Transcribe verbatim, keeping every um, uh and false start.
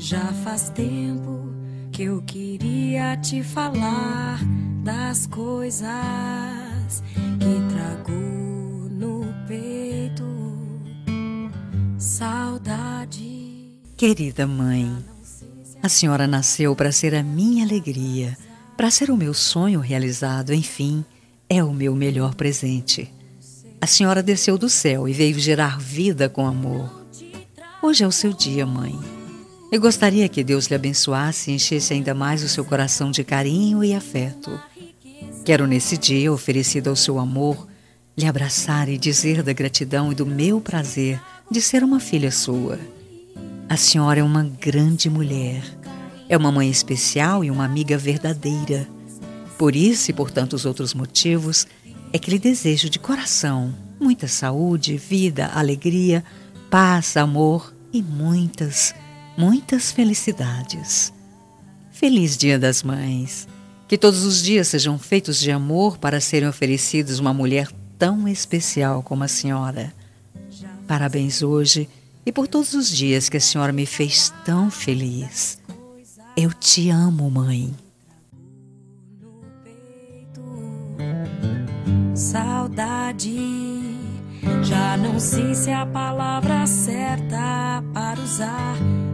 Já faz tempo que eu queria te falar das coisas que trago no peito. Saudade. Querida mãe, a senhora nasceu para ser a minha alegria, para ser o meu sonho realizado, enfim, é o meu melhor presente. A senhora desceu do céu e veio gerar vida com amor. Hoje é o seu dia, mãe. Eu gostaria que Deus lhe abençoasse e enchesse ainda mais o seu coração de carinho e afeto. Quero nesse dia, oferecido ao seu amor, lhe abraçar e dizer da gratidão e do meu prazer de ser uma filha sua. A senhora é uma grande mulher, é uma mãe especial e uma amiga verdadeira. Por isso e por tantos outros motivos, é que lhe desejo de coração muita saúde, vida, alegria, paz, amor e muitas, muitas felicidades. Feliz Dia das Mães! Que todos os dias sejam feitos de amor para serem oferecidos uma mulher tão especial como a senhora. Parabéns hoje e por todos os dias que a senhora me fez tão feliz. Eu te amo, mãe. Saudade, já não sei se é a palavra certa para usar.